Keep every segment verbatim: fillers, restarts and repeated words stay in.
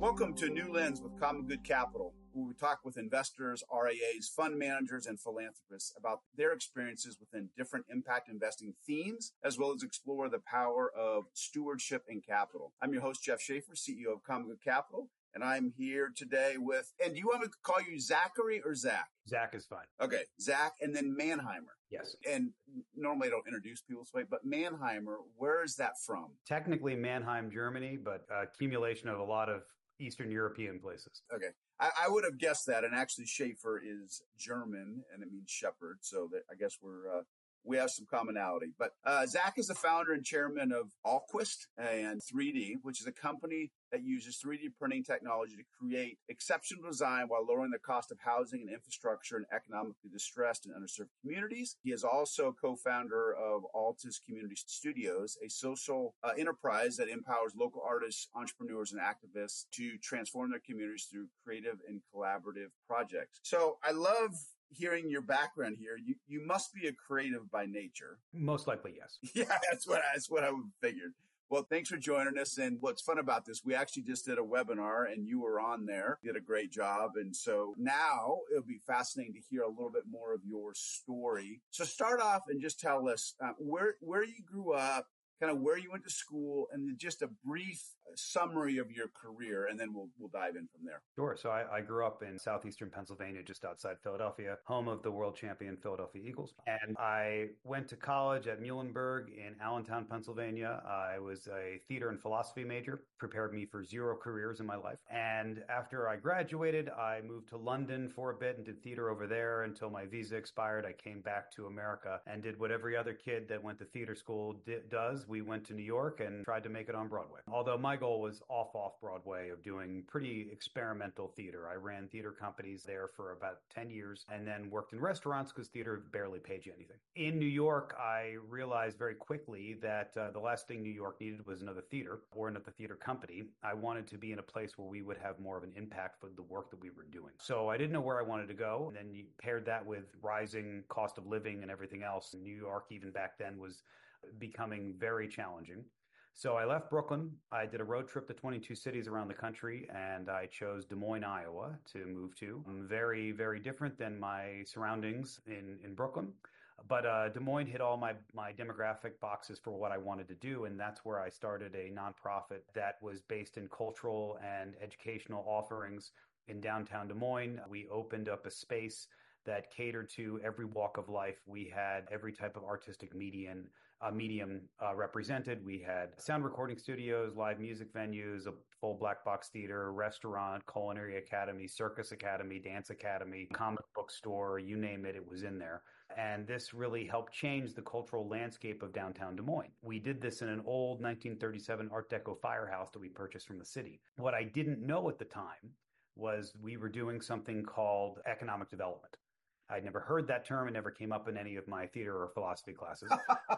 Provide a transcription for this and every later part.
Welcome to New Lens with Common Good Capital, where we talk with investors, R I As, fund managers, and philanthropists about their experiences within different impact investing themes, as well as explore the power of stewardship and capital. I'm your host, Jeff Schaefer, C E O of Common Good Capital, and I'm here today with, and do you want me to call you Zachary or Zach? Zach is fine. Okay, Zach, and then Mannheimer. Yes. And normally I don't introduce people this way, but Mannheimer, where is that from? Technically Mannheim, Germany, but uh, accumulation of a lot of Eastern European places. Okay. I, I would have guessed that. And actually Schaefer is German and it means shepherd. So that I guess we're, uh, we have some commonality. But uh, Zach is the founder and chairman of Allquist and three D, which is a company that uses three D printing technology to create exceptional design while lowering the cost of housing and infrastructure in economically distressed and underserved communities. He is also co-founder of Altus Community Studios, a social uh, enterprise that empowers local artists, entrepreneurs, and activists to transform their communities through creative and collaborative projects. So I love hearing your background here. You you must be a creative by nature. Most likely, yes. Yeah, that's what I, that's what I figured. Well, thanks for joining us. And what's fun about this, we actually just did a webinar and you were on there, did a great job. And so now it'll be fascinating to hear a little bit more of your story. So start off and just tell us uh, where where you grew up, kind of where you went to school, and then just a brief summary of your career, and then we'll we'll dive in from there. Sure. So I, I grew up in southeastern Pennsylvania, just outside Philadelphia, home of the world champion Philadelphia Eagles. And I went to college at Muhlenberg in Allentown, Pennsylvania. I was a theater and philosophy major, prepared me for zero careers in my life. And after I graduated, I moved to London for a bit and did theater over there until my visa expired. I came back to America and did what every other kid that went to theater school di- does. We went to New York and tried to make it on Broadway. Although my goal was off off Broadway of doing pretty experimental theater. I ran theater companies there for about ten years and then worked in restaurants because theater barely paid you anything. In New York, I realized very quickly that uh, the last thing New York needed was another theater or another theater company. I wanted to be in a place where we would have more of an impact for the work that we were doing. So I didn't know where I wanted to go. And then you paired that with rising cost of living and everything else. New York, even back then, was becoming very challenging. So I left Brooklyn. I did a road trip to twenty-two cities around the country, and I chose Des Moines, Iowa to move to. Very, very different than my surroundings in, in Brooklyn. But uh, Des Moines hit all my, my demographic boxes for what I wanted to do, and that's where I started a nonprofit that was based in cultural and educational offerings in downtown Des Moines. We opened up a space that catered to every walk of life. We had every type of artistic medium, uh, medium uh, represented. We had sound recording studios, live music venues, a full black box theater, restaurant, culinary academy, circus academy, dance academy, comic book store, you name it, it was in there. And this really helped change the cultural landscape of downtown Des Moines. We did this in an old nineteen thirty-seven Art Deco firehouse that we purchased from the city. What I didn't know at the time was we were doing something called economic development. I'd never heard that term. It never came up in any of my theater or philosophy classes.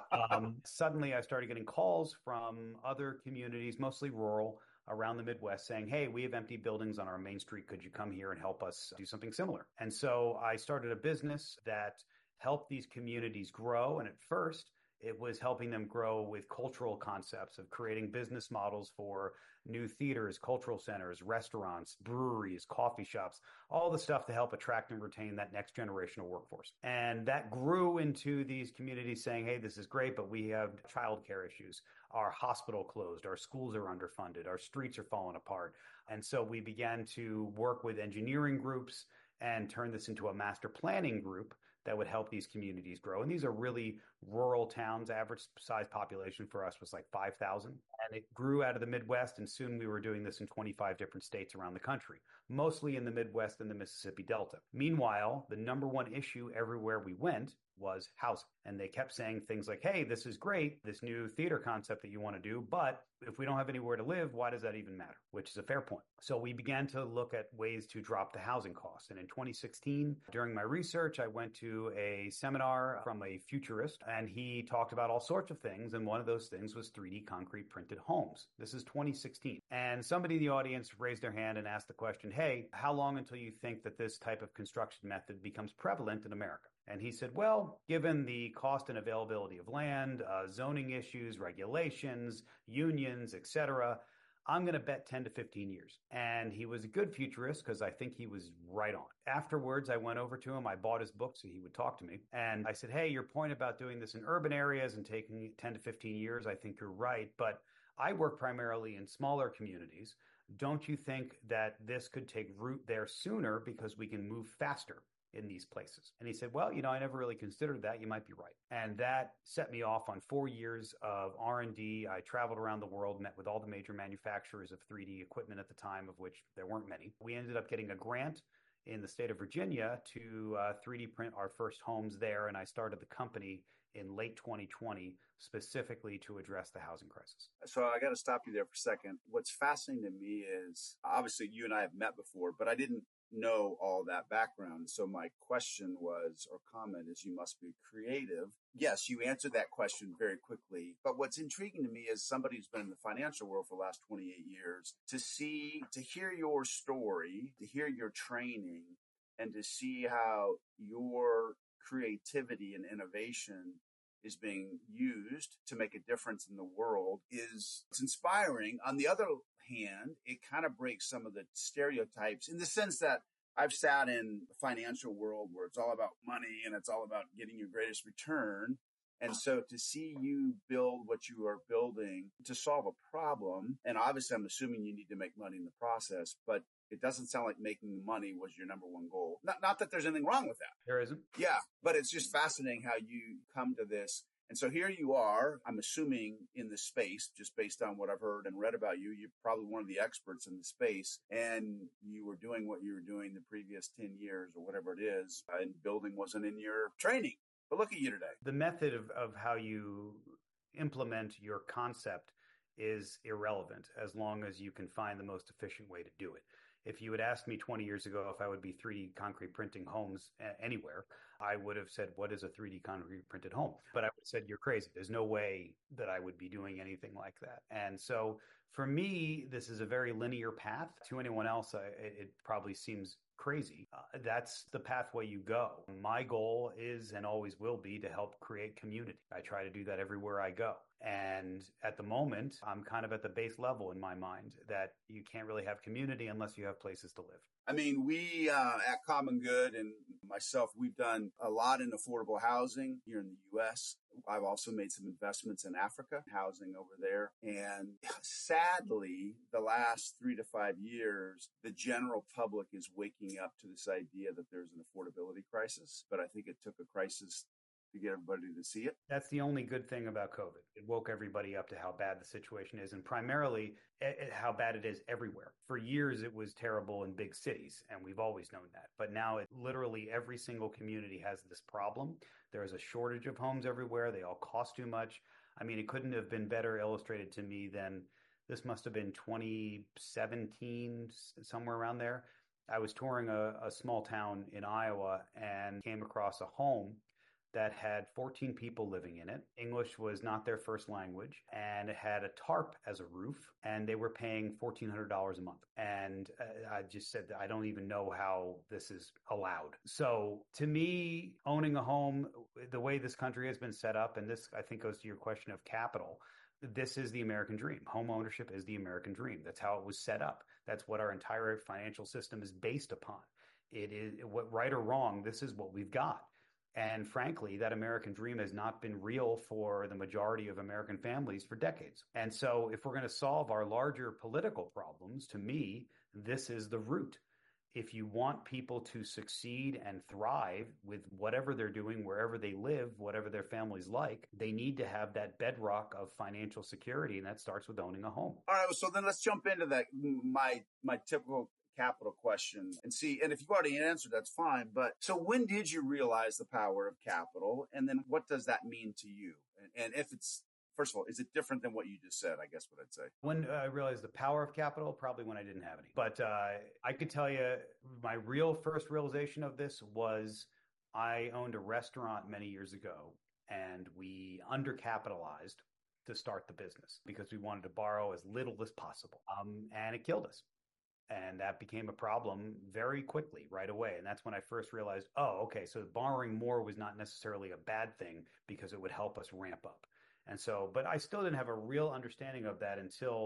um, suddenly, I started getting calls from other communities, mostly rural, around the Midwest saying, hey, we have empty buildings on our main street. Could you come here and help us do something similar? And so I started a business that helped these communities grow. And at first, it was helping them grow with cultural concepts of creating business models for new theaters, cultural centers, restaurants, breweries, coffee shops, all the stuff to help attract and retain that next generational workforce. And that grew into these communities saying, hey, this is great, but we have childcare issues. Our hospital closed, our schools are underfunded, our streets are falling apart. And so we began to work with engineering groups and turn this into a master planning group that would help these communities grow. And these are really rural towns. Average size population for us was like five thousand. And it grew out of the Midwest. And soon we were doing this in twenty-five different states around the country, mostly in the Midwest and the Mississippi Delta. Meanwhile, the number one issue everywhere we went was housing. And they kept saying things like, hey, this is great, this new theater concept that you want to do, but if we don't have anywhere to live, why does that even matter? Which is a fair point. So we began to look at ways to drop the housing costs. And in twenty sixteen, during my research, I went to a seminar from a futurist, and he talked about all sorts of things. And one of those things was three D concrete printed homes. This is twenty sixteen. And somebody in the audience raised their hand and asked the question, hey, how long until you think that this type of construction method becomes prevalent in America? And he said, well, given the cost and availability of land, uh, zoning issues, regulations, unions, et cetera, I'm going to bet ten to fifteen years. And he was a good futurist because I think he was right on. Afterwards, I went over to him. I bought his book so he would talk to me. And I said, hey, your point about doing this in urban areas and taking ten to fifteen years, I think you're right. But I work primarily in smaller communities. Don't you think that this could take root there sooner because we can move faster in these places? And he said, well, you know, I never really considered that. You might be right. And that set me off on four years of R and D. I traveled around the world, met with all the major manufacturers of three D equipment at the time, of which there weren't many. We ended up getting a grant in the state of Virginia to uh, three D print our first homes there. And I started the company in late twenty twenty, specifically to address the housing crisis. So I got to stop you there for a second. What's fascinating to me is, obviously you and I have met before, but I didn't know all that background. So my question was, or comment is, you must be creative. Yes, you answered that question very quickly. But what's intriguing to me is somebody who's been in the financial world for the last twenty-eight years, to see, to hear your story, to hear your training, and to see how your creativity and innovation is being used to make a difference in the world is it's inspiring. On the other hand, it kind of breaks some of the stereotypes in the sense that I've sat in the financial world where it's all about money and it's all about getting your greatest return. And so to see you build what you are building to solve a problem, and obviously I'm assuming you need to make money in the process, but it doesn't sound like making the money was your number one goal. Not, not that there's anything wrong with that. There isn't. Yeah, but it's just fascinating how you come to this. And so here you are, I'm assuming in this space, just based on what I've heard and read about you, you're probably one of the experts in the space, and you were doing what you were doing the previous ten years or whatever it is, and building wasn't in your training. But look at you today. The method of, of how you implement your concept is irrelevant as long as you can find the most efficient way to do it. If you had asked me twenty years ago if I would be three D concrete printing homes a- anywhere, I would have said, what is a three D concrete printed home? But I would have said, you're crazy. There's no way that I would be doing anything like that. And so for me, this is a very linear path. To anyone else, I, it probably seems crazy. Uh, that's the pathway you go. My goal is and always will be to help create community. I try to do that everywhere I go. And at the moment, I'm kind of at the base level in my mind that you can't really have community unless you have places to live. I mean, we uh, at Common Good and myself, we've done a lot in affordable housing here in the U S. I've also made some investments in Africa, housing over there. And sadly, the last three to five years, the general public is waking up to this idea that there's an affordability crisis. But I think it took a crisis to get everybody to see it. That's the only good thing about COVID. It woke everybody up to how bad the situation is, and primarily it, how bad it is everywhere. For years, it was terrible in big cities, and we've always known that. But now it, literally every single community has this problem. There is a shortage of homes everywhere. They all cost too much. I mean, it couldn't have been better illustrated to me than this must have been twenty seventeen, somewhere around there. I was touring a, a small town in Iowa and came across a home that had fourteen people living in it. English was not their first language, and it had a tarp as a roof, and they were paying fourteen hundred dollars a month. And uh, I just said, I don't even know how this is allowed. So to me, owning a home, the way this country has been set up, and this I think goes to your question of capital, this is the American dream. Home ownership is the American dream. That's how it was set up. That's what our entire financial system is based upon. It is, what right or wrong, this is what we've got. And frankly, that American dream has not been real for the majority of American families for decades. And so if we're going to solve our larger political problems, to me, this is the root. If you want people to succeed and thrive with whatever they're doing, wherever they live, whatever their families like, they need to have that bedrock of financial security. And that starts with owning a home. All right. So then let's jump into that. My, my typical capital question and see, and if you've already answered, that's fine. But so when did you realize the power of capital? And then what does that mean to you? And, and if it's, first of all, is it different than what you just said? I guess what I'd say. When I realized the power of capital, probably when I didn't have any. But uh, I could tell you my real first realization of this was I owned a restaurant many years ago, and we undercapitalized to start the business because we wanted to borrow as little as possible. Um, and it killed us. And that became a problem very quickly, right away. And that's when I first realized, oh, okay, so borrowing more was not necessarily a bad thing because it would help us ramp up. And so, but I still didn't have a real understanding of that until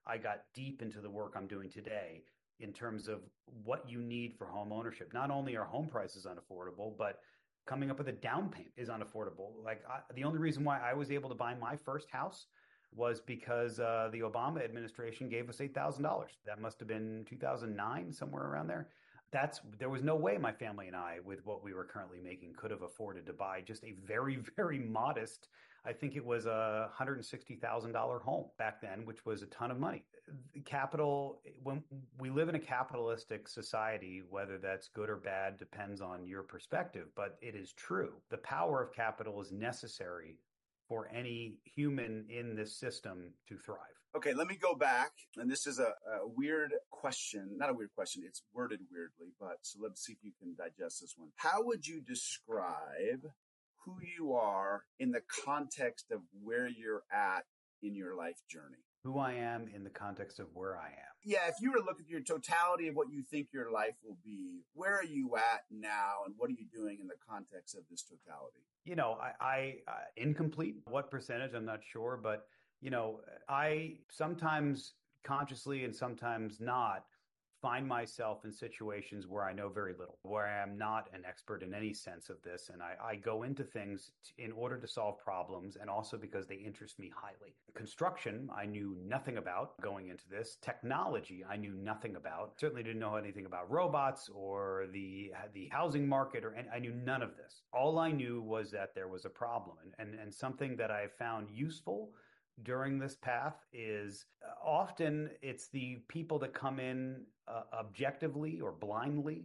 I got deep into the work I'm doing today in terms of what you need for home ownership. Not only are home prices unaffordable, but coming up with a down payment is unaffordable. Like I, the only reason why I was able to buy my first house was because uh, the Obama administration gave us eight thousand dollars. That must have been two thousand nine, somewhere around there. That's there was no way my family and I, with what we were currently making, could have afforded to buy just a very, very modest, I think it was a one hundred sixty thousand dollars home back then, which was a ton of money. Capital, when we live in a capitalistic society, whether that's good or bad depends on your perspective, but it is true. The power of capital is necessary for any human in this system to thrive. Okay, let me go back. And this is a, a weird question, not a weird question, it's worded weirdly, but so let's see if you can digest this one. How would you describe who you are in the context of where you're at in your life journey? Who I am in the context of where I am. Yeah, if you were to look at your totality of what you think your life will be, where are you at now and what are you doing in the context of this totality? You know, I, I uh, incomplete. What percentage, I'm not sure, but you know, I sometimes consciously and sometimes not find myself in situations where I know very little, where I am not an expert in any sense of this. And I, I go into things t- in order to solve problems and also because they interest me highly. Construction, I knew nothing about going into this. Technology, I knew nothing about. Certainly didn't know anything about robots or the the housing market, or and I knew none of this. All I knew was that there was a problem. And, and, and something that I found useful during this path is uh, often it's the people that come in uh, objectively or blindly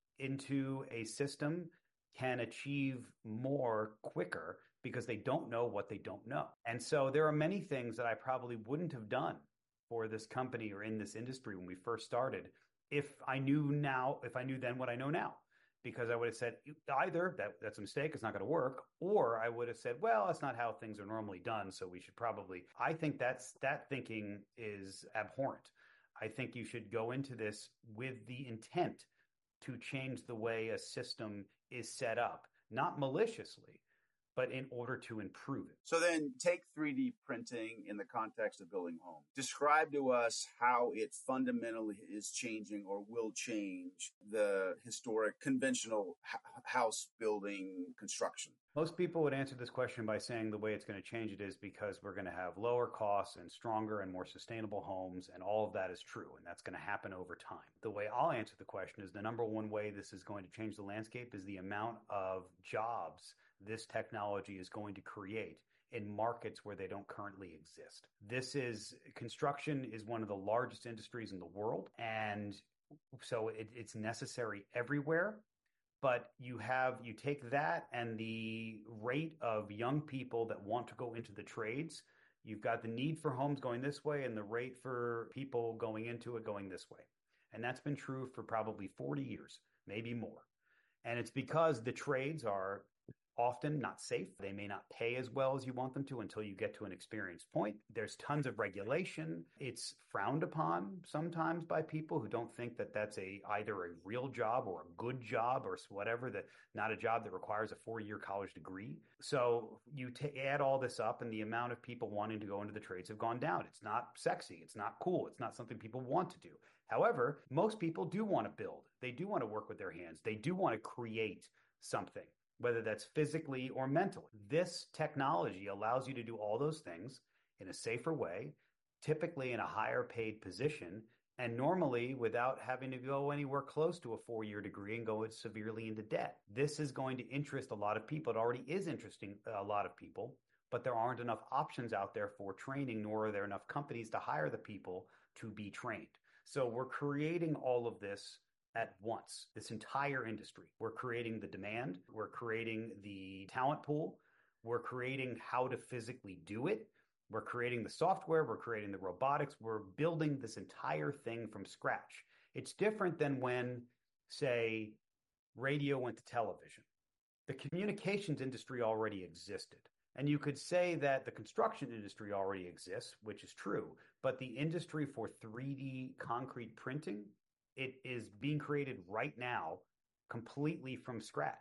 into a system can achieve more quicker because they don't know what they don't know. And so there are many things that I probably wouldn't have done for this company or in this industry when we first started if I knew now, if I knew then what I know now. Because I would have said either that that's a mistake, it's not going to work, or I would have said, well, that's not how things are normally done, so we should probably. I think that's that thinking is abhorrent. I think you should go into this with the intent to change the way a system is set up, not maliciously, but in order to improve it. So then take three D printing in the context of building homes. Describe to us how it fundamentally is changing or will change the historic conventional house building construction. Most people would answer this question by saying the way it's going to change it is because we're going to have lower costs and stronger and more sustainable homes, and all of that is true, and that's going to happen over time. The way I'll answer the question is the number one way this is going to change the landscape is the amount of jobs this technology is going to create in markets where they don't currently exist. This is construction is one of the largest industries in the world, and so it, it's necessary everywhere. But you have you take that and the rate of young people that want to go into the trades. You've got the need for homes going this way and the rate for people going into it going this way. And that's been true for probably forty years, maybe more. And it's because the trades are often not safe. They may not pay as well as you want them to until you get to an experienced point. There's tons of regulation. It's frowned upon sometimes by people who don't think that that's a either a real job or a good job or whatever, that not a job that requires a four-year college degree. So you t- add all this up and the amount of people wanting to go into the trades have gone down. It's not sexy. It's not cool. It's not something people want to do. However, most people do want to build. They do want to work with their hands. They do want to create something, whether that's physically or mentally. This technology allows you to do all those things in a safer way, typically in a higher paid position, and normally without having to go anywhere close to a four-year degree and go severely into debt. This is going to interest a lot of people. It already is interesting a lot of people, but there aren't enough options out there for training, nor are there enough companies to hire the people to be trained. So we're creating all of this at once, this entire industry. We're creating the demand, we're creating the talent pool, we're creating how to physically do it, we're creating the software, we're creating the robotics, we're building this entire thing from scratch. It's different than when, say, radio went to television. The communications industry already existed. And you could say that the construction industry already exists, which is true, but the industry for three D concrete printing, it is being created right now completely from scratch.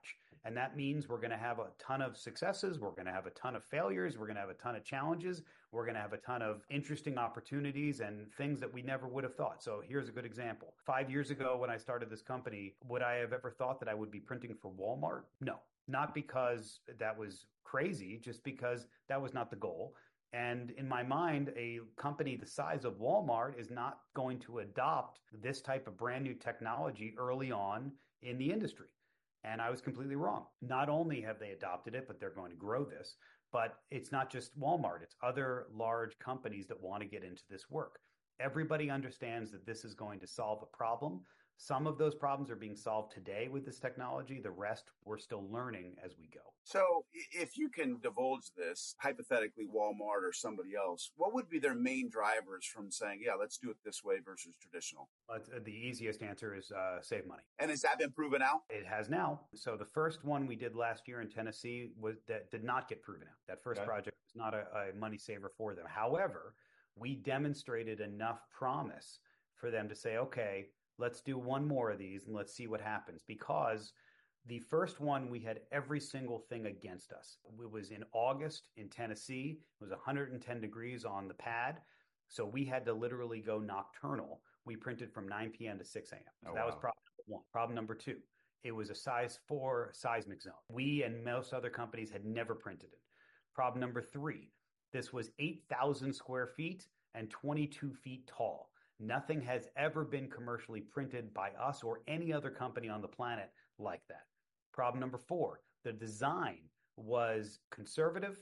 And that means we're going to have a ton of successes. We're going to have a ton of failures. We're going to have a ton of challenges. We're going to have a ton of interesting opportunities and things that we never would have thought. So here's a good example. Five years ago, when I started this company, would I have ever thought that I would be printing for Walmart? No, not because that was crazy, just because that was not the goal. And in my mind, a company the size of Walmart is not going to adopt this type of brand new technology early on in the industry. And I was completely wrong. Not only have they adopted it, but they're going to grow this. But it's not just Walmart. It's other large companies that want to get into this work. Everybody understands that this is going to solve a problem. Some of those problems are being solved today with this technology. The rest we're still learning as we go. So if you can divulge this, hypothetically Walmart or somebody else, what would be their main drivers from saying, yeah, let's do it this way versus traditional? But the easiest answer is uh, save money. And has that been proven out? It has now. So the first one we did last year in Tennessee was that did not get proven out. That first okay. project was not a, a money saver for them. However, we demonstrated enough promise for them to say, okay, let's do one more of these and let's see what happens. Because the first one, we had every single thing against us. It was in August in Tennessee. It was one hundred ten degrees on the pad. So we had to literally go nocturnal. We printed from nine p.m. to six a.m. So oh, that wow. was problem number one. Problem number two, it was a size four seismic zone. We and most other companies had never printed it. Problem number three, this was eight thousand square feet and twenty-two feet tall. Nothing has ever been commercially printed by us or any other company on the planet like that. Problem number four, the design was conservative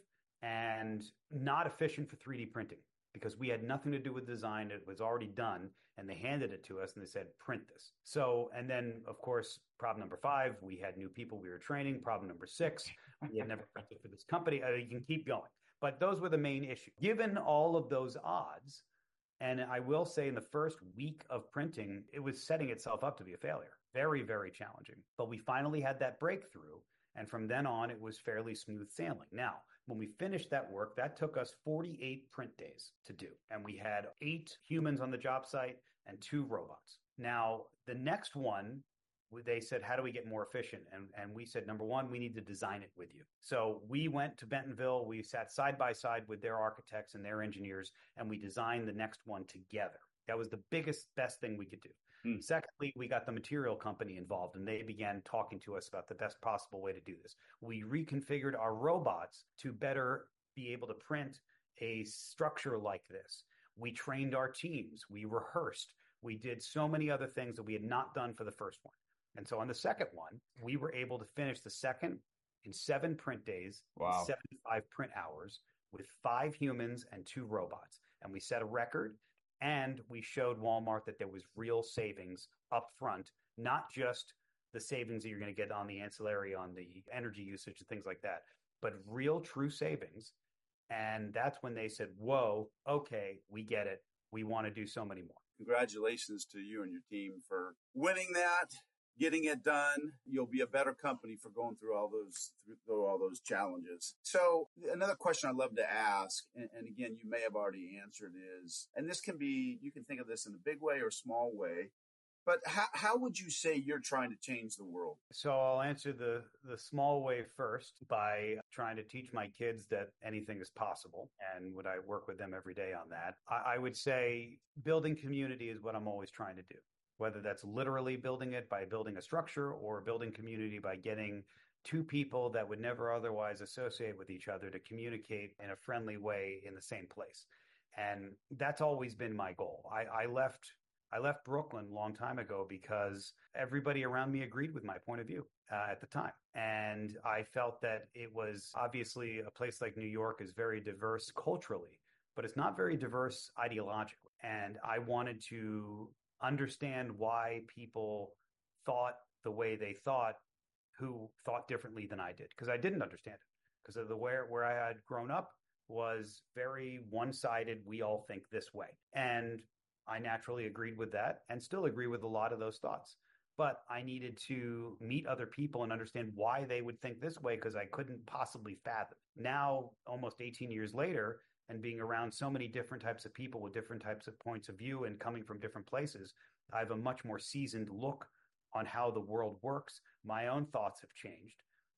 and not efficient for three D printing because we had nothing to do with design. It was already done and they handed it to us and they said, print this. So, and then of course, problem number five, we had new people we were training. Problem number six, we had never printed for this company. Uh, you can keep going. But those were the main issues. Given all of those odds, and I will say in the first week of printing, it was setting itself up to be a failure. Very, very challenging. But we finally had that breakthrough. And from then on, it was fairly smooth sailing. Now, when we finished that work, that took us forty-eight print days to do. And we had eight humans on the job site and two robots. Now, the next one, they said, how do we get more efficient? And, and we said, number one, we need to design it with you. So we went to Bentonville. We sat side by side with their architects and their engineers, and we designed the next one together. That was the biggest, best thing we could do. Hmm. Secondly, we got the material company involved, and they began talking to us about the best possible way to do this. We reconfigured our robots to better be able to print a structure like this. We trained our teams. We rehearsed. We did so many other things that we had not done for the first one. And so on the second one, we were able to finish the second in seven print days, wow. seventy-five print hours with five humans and two robots. And we set a record and we showed Walmart that there was real savings up front, not just the savings that you're going to get on the ancillary, on the energy usage and things like that, but real true savings. And that's when they said, whoa, okay, we get it. We want to do so many more. Congratulations to you and your team for winning that. Getting it done. You'll be a better company for going through all those through all those challenges. So another question I'd love to ask, and, and again, you may have already answered is, and this can be, you can think of this in a big way or small way, but how, how would you say you're trying to change the world? So I'll answer the, the small way first by trying to teach my kids that anything is possible. And would I work with them every day on that? I, I would say building community is what I'm always trying to do. Whether that's literally building it by building a structure or building community by getting two people that would never otherwise associate with each other to communicate in a friendly way in the same place. And that's always been my goal. I, I left I left Brooklyn a long time ago because everybody around me agreed with my point of view uh, at the time. And I felt that it was obviously a place like New York is very diverse culturally, but it's not very diverse ideologically. And I wanted to understand why people thought the way they thought, who thought differently than I did, because I didn't understand it. Because of the where where I had grown up was very one-sided. We all think this way, and I naturally agreed with that, and still agree with a lot of those thoughts. But I needed to meet other people and understand why they would think this way, because I couldn't possibly fathom. Now, almost eighteen years later, and being around so many different types of people with different types of points of view and coming from different places, I have a much more seasoned look on how the world works. My own thoughts have changed.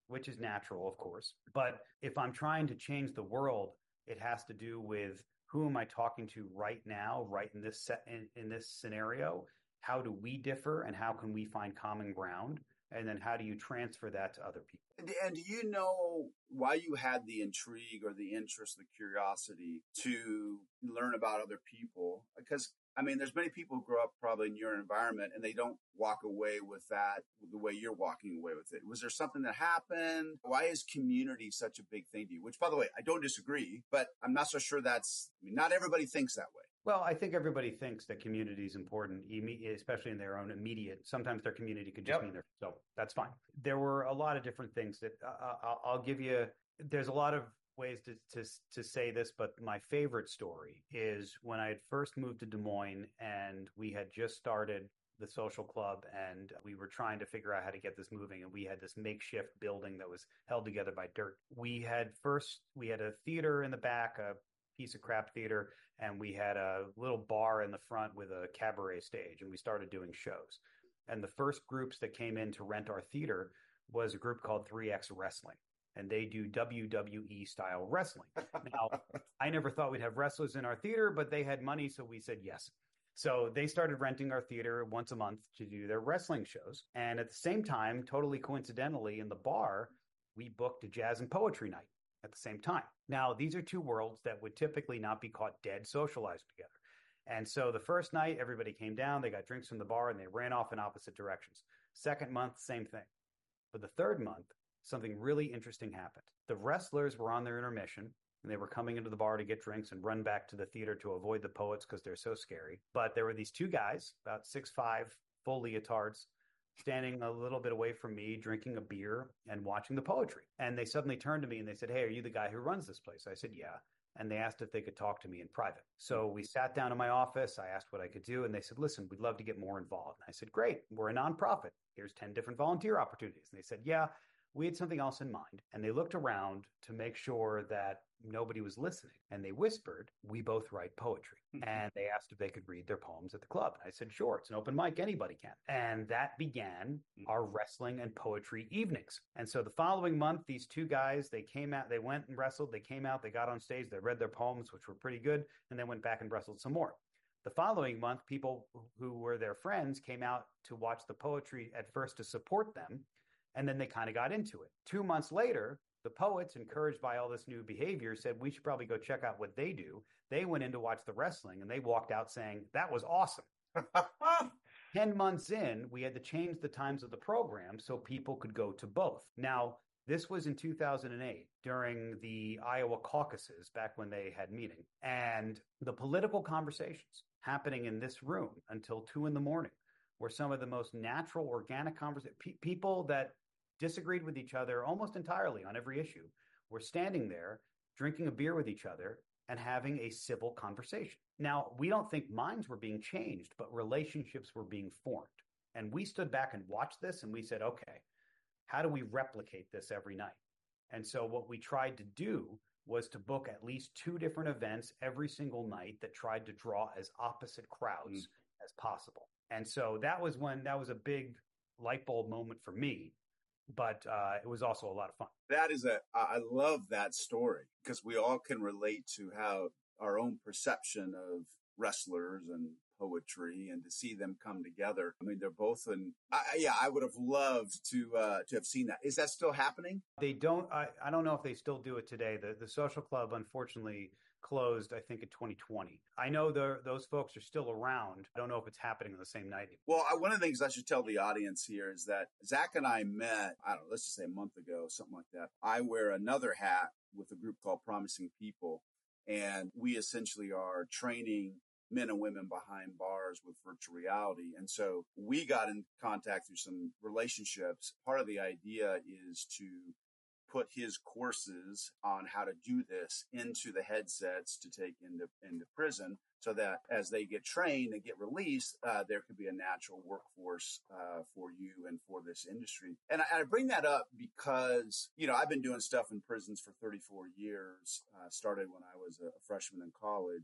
which is natural, of course. But if I'm trying to change the world, it has to do with who am I talking to right now, right in this set, in, in this scenario? How do we differ and how can we find common ground? And then how do you transfer that to other people? And, and do you know why you had the intrigue or the interest, the curiosity to learn about other people? Because, I mean, there's many people who grow up probably in your environment and they don't walk away with that the way you're walking away with it. Was there something that happened? Why is community such a big thing to you? Which, by the way, I don't disagree, but I'm not so sure that's, I mean, not everybody thinks that way. Well, I think everybody thinks that community is important, especially in their own immediate. Sometimes their community could just yep. mean their, so that's fine. There were a lot of different things that uh, I'll give you. There's a lot of ways to, to to say this, but my favorite story is when I had first moved to Des Moines and we had just started the social club and we were trying to figure out how to get this moving. And we had this makeshift building that was held together by dirt. We had first, we had a theater in the back, a piece of crap theater, and we had a little bar in the front with a cabaret stage, and we started doing shows. And the first groups that came in to rent our theater was a group called three X Wrestling, and they do W W E style wrestling. Now, I never thought we'd have wrestlers in our theater, but they had money, so we said yes. So they started renting our theater once a month to do their wrestling shows. And at the same time, totally coincidentally, in the bar, we booked a jazz and poetry night at the same time. Now, these are two worlds that would typically not be caught dead socialized together. And so the first night, everybody came down, they got drinks from the bar, and they ran off in opposite directions. Second month, same thing. But the third month, something really interesting happened. The wrestlers were on their intermission, and they were coming into the bar to get drinks and run back to the theater to avoid the poets because they're so scary. But there were these two guys, about six five, full leotards, standing a little bit away from me, drinking a beer and watching the poetry. And they suddenly turned to me and they said, "Hey, are you the guy who runs this place?" I said, "Yeah." And they asked if they could talk to me in private. So we sat down in my office. I asked what I could do. And they said, "Listen, we'd love to get more involved." And I said, "Great. We're a nonprofit. Here's ten different volunteer opportunities." And they said, "Yeah, we had something else in mind." And they looked around to make sure that nobody was listening. And they whispered, "We both write poetry." And they asked if they could read their poems at the club. And I said, "Sure, it's an open mic. Anybody can." And that began our wrestling and poetry evenings. And so the following month, these two guys, they came out, they went and wrestled. They came out, they got on stage, they read their poems, which were pretty good, and then went back and wrestled some more. The following month, people who were their friends came out to watch the poetry at first to support them. And then they kind of got into it. Two months later, the poets, encouraged by all this new behavior, said, "We should probably go check out what they do." They went in to watch the wrestling, and they walked out saying, "That was awesome." Ten months in, we had to change the times of the program so people could go to both. Now, this was in two thousand eight during the Iowa caucuses, back when they had meeting. And the political conversations happening in this room until two in the morning were some of the most natural, organic conversations. Pe- people that disagreed with each other almost entirely on every issue were standing there, drinking a beer with each other and having a civil conversation. Now, we don't think minds were being changed, but relationships were being formed. And we stood back and watched this and we said, okay, how do we replicate this every night? And so what we tried to do was to book at least two different events every single night that tried to draw as opposite crowds mm. as possible. And so that was when that was a big light bulb moment for me. But uh, it was also a lot of fun. That is a, I love that story because we all can relate to how our own perception of wrestlers and poetry and to see them come together. I mean, they're both in, I, yeah, I would have loved to uh, to have seen that. Is that still happening? They don't, I, I don't know if they still do it today. The, the social club, unfortunately, closed, I think, in twenty twenty. I know the, those folks are still around. I don't know if it's happening on the same night. Well, I, one of the things I should tell the audience here is that Zach and I met, I don't know, let's just say a month ago, something like that. I wear another hat with a group called Promising People, and we essentially are training men and women behind bars with virtual reality. And so we got in contact through some relationships. Part of the idea is to put his courses on how to do this into the headsets to take into, into prison so that as they get trained and get released, uh, there could be a natural workforce uh, for you and for this industry. And I, I bring that up because, you know, I've been doing stuff in prisons for thirty-four years, uh, started when I was a freshman in college.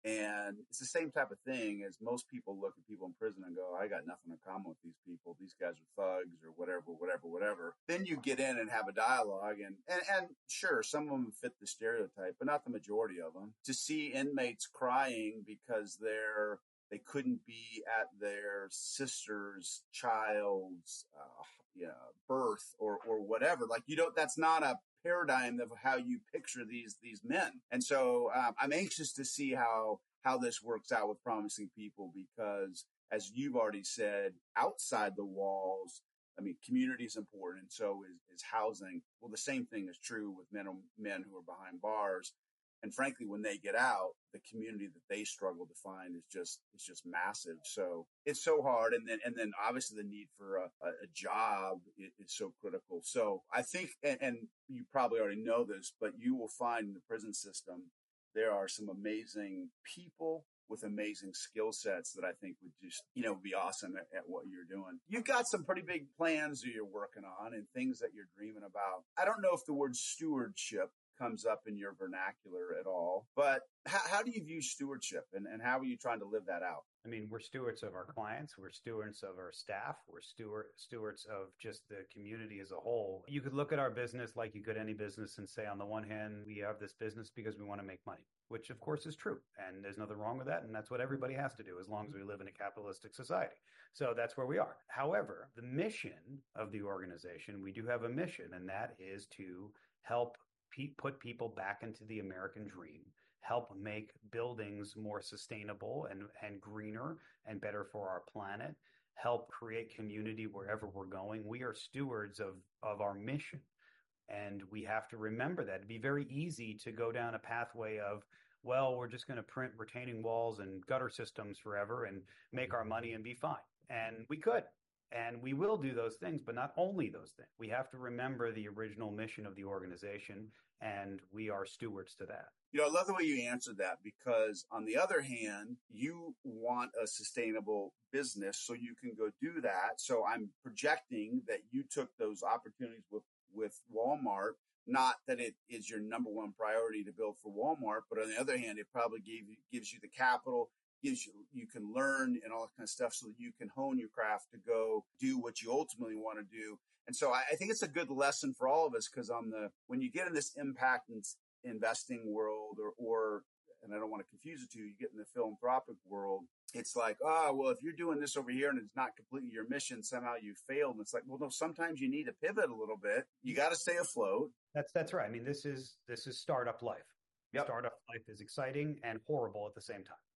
And it's the same type of thing as most people look at people in prison and go, I got nothing in common with these people. These guys are thugs or whatever, whatever, whatever. Then you get in and have a dialogue. And, and, and sure, some of them fit the stereotype, but not the majority of them. To see inmates crying because they're they couldn't be at their sister's child's uh, you know, birth or or whatever. Like, you don't, that's not a paradigm of how you picture these these men. And so um, I'm anxious to see how how this works out with Promising People, because as you've already said, outside the walls, I mean, community is important, and so is, is housing. Well, the same thing is true with men men who are behind bars. And frankly, when they get out, the community that they struggle to find is just is just massive. So it's so hard. And then and then obviously the need for a, a job is, is so critical. So I think, and, and you probably already know this, but you will find in the prison system, there are some amazing people with amazing skill sets that I think would just, you know, be awesome at, at what you're doing. You've got some pretty big plans that you're working on and things that you're dreaming about. I don't know if the word stewardship comes up in your vernacular at all, but how, how do you view stewardship, and, and how are you trying to live that out? I mean, we're stewards of our clients. We're stewards of our staff. We're steward, stewards of just the community as a whole. You could look at our business like you could any business and say, on the one hand, we have this business because we want to make money, which of course is true. And there's nothing wrong with that. And that's what everybody has to do as long as we live in a capitalistic society. So that's where we are. However, the mission of the organization, we do have a mission, and that is to help pe- put people back into the American dream, help make buildings more sustainable and, and greener and better for our planet, help create community wherever we're going. We are stewards of, of our mission. And we have to remember that. It'd be very easy to go down a pathway of, well, we're just going to print retaining walls and gutter systems forever and make our money and be fine. And we could. And we will do those things, but not only those things. We have to remember the original mission of the organization, and we are stewards to that. You know, I love the way you answered that, because on the other hand, you want a sustainable business so you can go do that. So I'm projecting that you took those opportunities with, with Walmart. Not that it is your number one priority to build for Walmart, but on the other hand, it probably gave you, gives you the capital, gives you, you can learn and all that kind of stuff so that you can hone your craft to go do what you ultimately want to do. And so I, I think it's a good lesson for all of us, because on the, when you get in this impact and investing world, or, or, and I don't want to confuse it too, you get in the philanthropic world, it's like, oh, well, if you're doing this over here and it's not completely your mission, somehow you failed. And it's like, well, no, sometimes you need to pivot a little bit. You got to stay afloat. That's, that's right. I mean, this is, this is startup life. Yep. Startup life is exciting and horrible at the same time.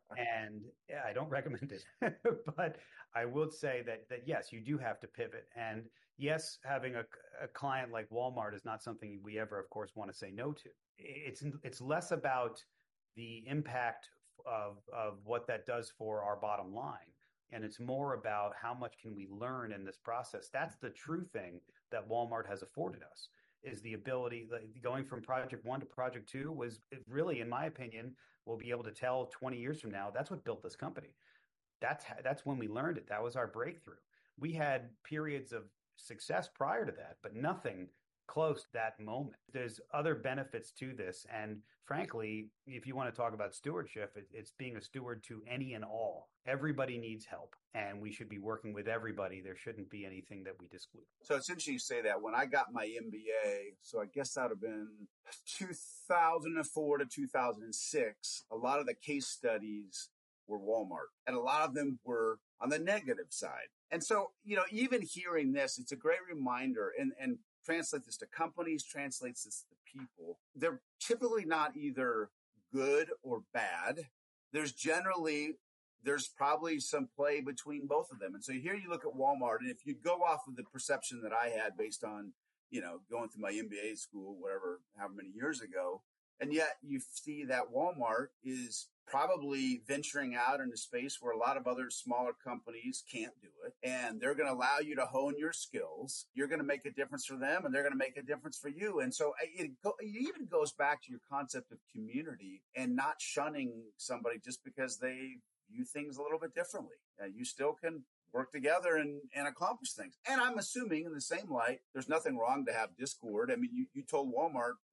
And yeah, I don't recommend it, but I will say that, that yes, you do have to pivot. And yes, having a, a client like Walmart is not something we ever, of course, want to say no to. It's, it's less about the impact of, of what that does for our bottom line. And it's more about how much can we learn in this process. That's the true thing that Walmart has afforded us, is the ability, going from project one to project two was really, in my opinion, we'll be able to tell twenty years from now, that's what built this company. That's, that's when we learned it. That was our breakthrough. We had periods of success prior to that, but nothing close to that moment. There's other benefits to this. And frankly, if you want to talk about stewardship, it, it's being a steward to any and all. Everybody needs help, and we should be working with everybody. There shouldn't be anything that we exclude. So it's interesting you say that. When I got my M B A, so I guess that would have been two thousand four to two thousand six, a lot of the case studies were Walmart, and a lot of them were on the negative side. And so, you know, even hearing this, it's a great reminder, and, and translate this to companies, translates this to people. They're typically not either good or bad. There's generally, there's probably some play between both of them. And so here you look at Walmart, and if you go off of the perception that I had based on, you know, going through my M B A school, whatever, however many years ago, and yet you see that Walmart is probably venturing out into space where a lot of other smaller companies can't do it. And they're going to allow you to hone your skills. You're going to make a difference for them, and they're going to make a difference for you. And so it, go, it even goes back to your concept of community and not shunning somebody just because they view things a little bit differently. Uh, you still can work together and, and accomplish things. And I'm assuming in the same light, there's nothing wrong to have discord. I mean, you, you told Walmart, look,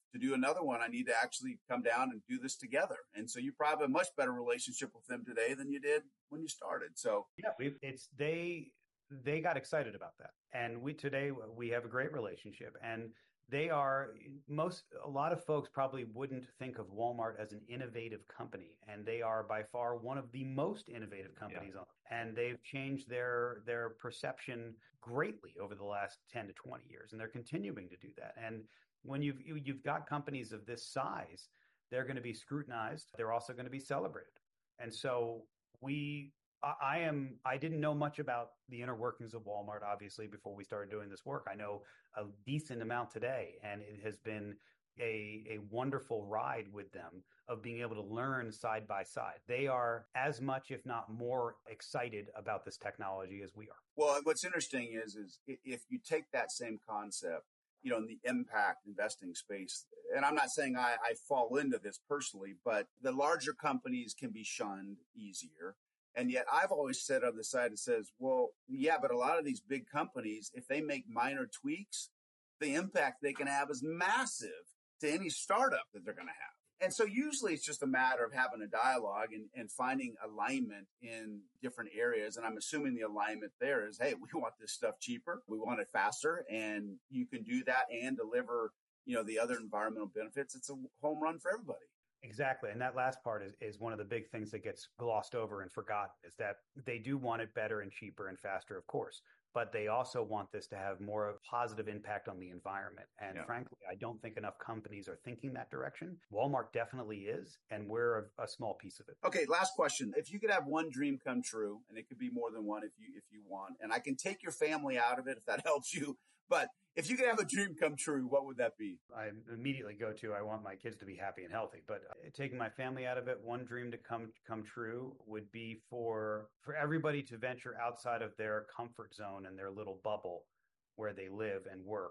to do another one, I need to actually come down and do this together. And so you probably have a much better relationship with them today than you did when you started. So yeah, we it's they they got excited about that, and we today we have a great relationship. And they are most a lot of folks probably wouldn't think of Walmart as an innovative company, and they are by far one of the most innovative companies yeah. on. And they've changed their their perception greatly over the last ten to twenty years, and they're continuing to do that. And when you've you've got companies of this size, they're going to be scrutinized. They're also going to be celebrated. And so we I am, I didn't know much about the inner workings of Walmart, obviously, before we started doing this work. I know a decent amount today, and it has been a, a wonderful ride with them of being able to learn side by side. They are as much, if not more, excited about this technology as we are. Well, what's interesting is, is if you take that same concept, you know, in the impact investing space, and I'm not saying I, I fall into this personally, but the larger companies can be shunned easier. And yet I've always said on the side that says, well, yeah, but a lot of these big companies, if they make minor tweaks, the impact they can have is massive to any startup that they're going to have. And so usually it's just a matter of having a dialogue and, and finding alignment in different areas. And I'm assuming the alignment there is, hey, we want this stuff cheaper. We want it faster. And you can do that and deliver, you know, the other environmental benefits. It's a home run for everybody. Exactly. And that last part is, is one of the big things that gets glossed over and forgotten, is that they do want it better and cheaper and faster, of course, but they also want this to have more of a positive impact on the environment. And yeah. frankly, I don't think enough companies are thinking that direction. Walmart definitely is, and we're a, a small piece of it. Okay, last question. If you could have one dream come true, and it could be more than one if you if you want, and I can take your family out of it if that helps you, but if you could have a dream come true, what would that be? I immediately go to, I want my kids to be happy and healthy. But taking my family out of it, one dream to come come true would be for for everybody to venture outside of their comfort zone and their little bubble where they live and work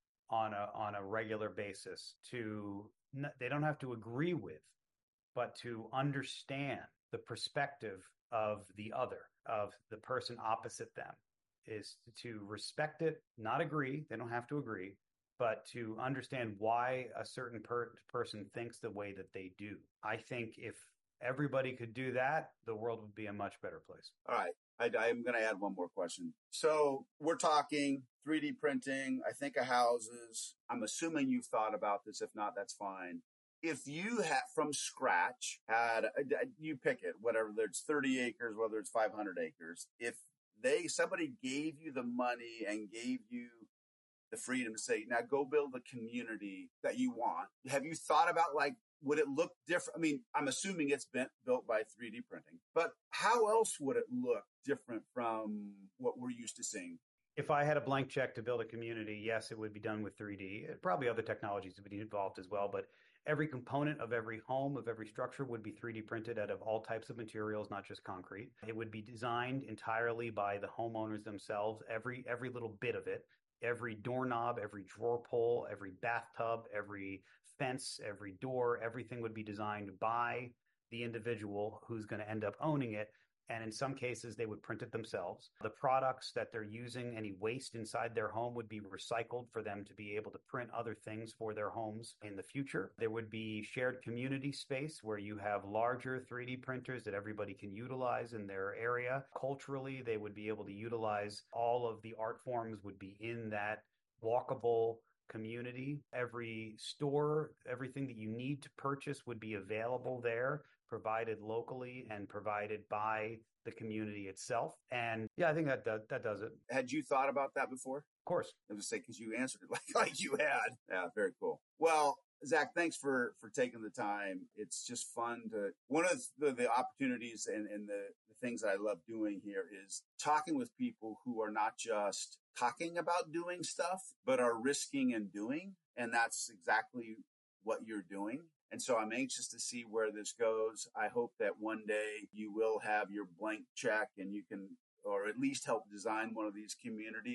on a on a regular basis. To they don't have to agree with, but to understand the perspective of the other, of the person opposite them. Is to respect it, not agree. They don't have to agree, but to understand why a certain per- person thinks the way that they do. I think if everybody could do that, the world would be a much better place. All right. I, I'm going to add one more question. So we're talking three D printing, I think of houses. I'm assuming you've thought about this. If not, that's fine. If you had from scratch had, you pick it, whatever, whether it's thirty acres, whether it's five hundred acres, if They somebody gave you the money and gave you the freedom to say, now go build the community that you want. Have you thought about, like, would it look different? I mean, I'm assuming it's been built by three D printing, but how else would it look different from what we're used to seeing? If I had a blank check to build a community, yes, it would be done with three D. Probably other technologies would be involved as well, but every component of every home, of every structure would be three D printed out of all types of materials, not just concrete. It would be designed entirely by the homeowners themselves, every every little bit of it, every doorknob, every drawer pull, every bathtub, every fence, every door, everything would be designed by the individual who's going to end up owning it. And in some cases, they would print it themselves. The products that they're using, any waste inside their home, would be recycled for them to be able to print other things for their homes in the future. There would be shared community space where you have larger three D printers that everybody can utilize in their area. Culturally, they would be able to utilize all of the art forms would be in that walkable community. Every store, everything that you need to purchase would be available there, provided locally and provided by the community itself. And yeah, I think that that, that does it. Had you thought about that before? Of course. I was say because you answered it like, like you had. Yeah, very cool. Well, Zach, thanks for, for taking the time. It's just fun to, one of the, the opportunities and, and the, the things that I love doing here is talking with people who are not just talking about doing stuff, but are risking and doing. And that's exactly what you're doing. And so I'm anxious to see where this goes. I hope that one day you will have your blank check and you can, or at least help design one of these communities.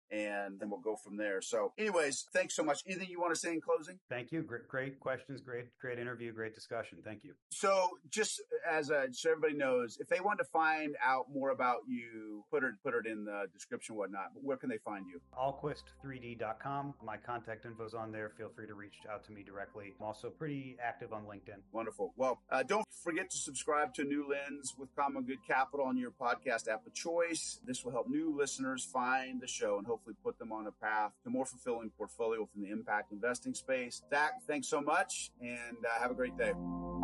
and then we'll go from there. So anyways, thanks so much. Anything you want to say in closing? Thank you. Great, great questions. Great, great interview. Great discussion. Thank you. So just as a, so everybody knows, if they want to find out more about you, put it, put it in the description, whatnot, but where can they find you? Allquist three D dot com. My contact info is on there. Feel free to reach out to me directly. I'm also pretty active on LinkedIn. Wonderful. Well, uh, don't forget to subscribe to New Lens with Common Good Capital on your podcast app of choice. This will help new listeners find the show and hopefully put them on a path to more fulfilling portfolio within the impact investing space. Zach, thanks so much, and uh, have a great day.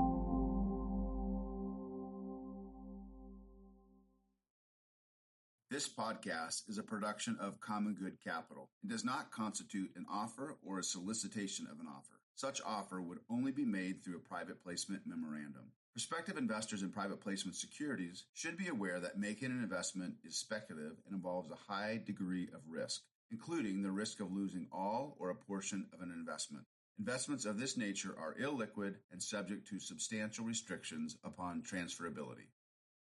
This podcast is a production of Common Good Capital. It does not constitute an offer or a solicitation of an offer. Such offer would only be made through a private placement memorandum. Prospective investors in private placement securities should be aware that making an investment is speculative and involves a high degree of risk, including the risk of losing all or a portion of an investment. Investments of this nature are illiquid and subject to substantial restrictions upon transferability.